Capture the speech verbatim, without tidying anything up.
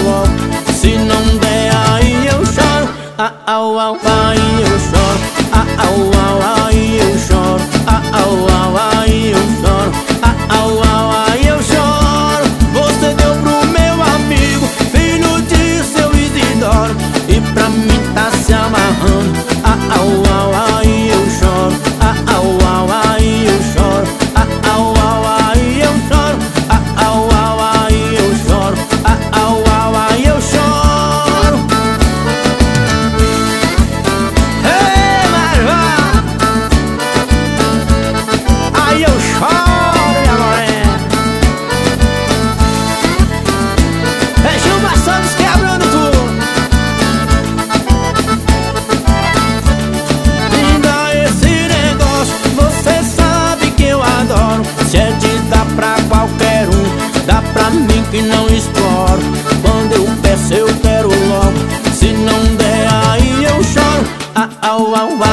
logo. Se não der aí eu choro, ah, au, au, aí eu choro, ah, au, au, aí eu choro, ah, au, au, aí eu choro, ah, au, au, aí eu choro. Você deu pro meu amigo, filho de seu Isidoro, e pra mim tá se amarrando, ah, au, au, aí eu choro, ah, au, au, aí eu choro, ah, au, au, aí eu choro, ah, au, au, aí eu choro, ah, au, au, aí eu choro. Ei, Marvão! Aí eu choro, minha morena. É Gilmar Santos quebrando tudo. Se é de dar pra qualquer um, dá pra mim que não exploro. Quando eu peço eu quero logo. Se não der aí eu choro, ah, au, au,